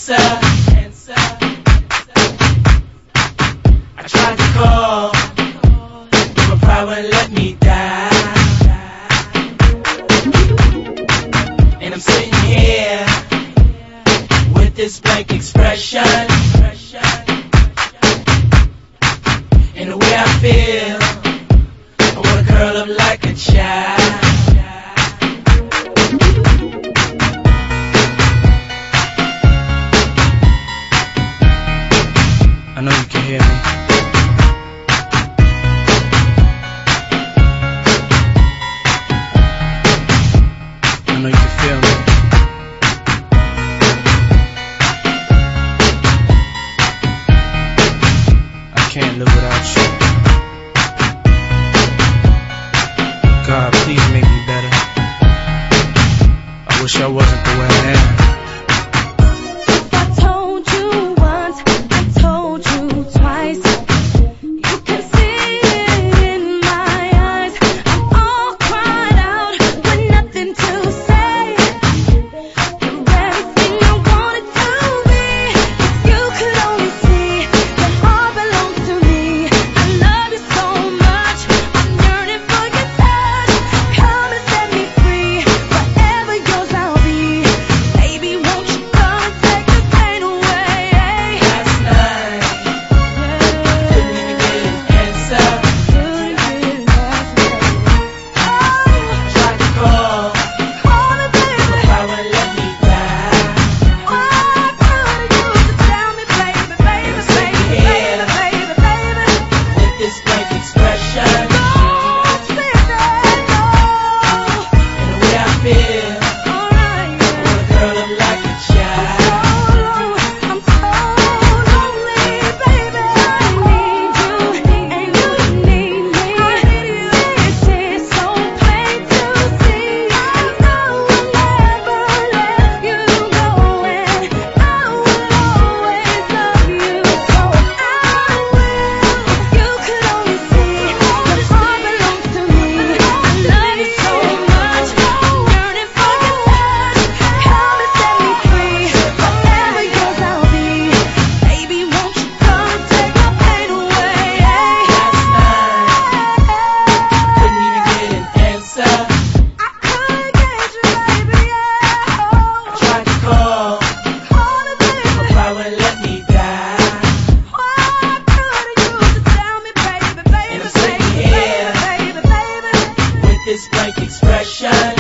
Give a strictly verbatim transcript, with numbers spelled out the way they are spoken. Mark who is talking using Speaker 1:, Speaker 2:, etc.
Speaker 1: answer. I tried to call, but pride wouldn't let me die. And I'm sitting here with this blank expression. And the way I feel, I wanna curl up like a child.
Speaker 2: I know you can hear me. I know you can feel me. I can't live without you. God, please make me better. I wish I wasn't the way I am.
Speaker 1: This blank expression.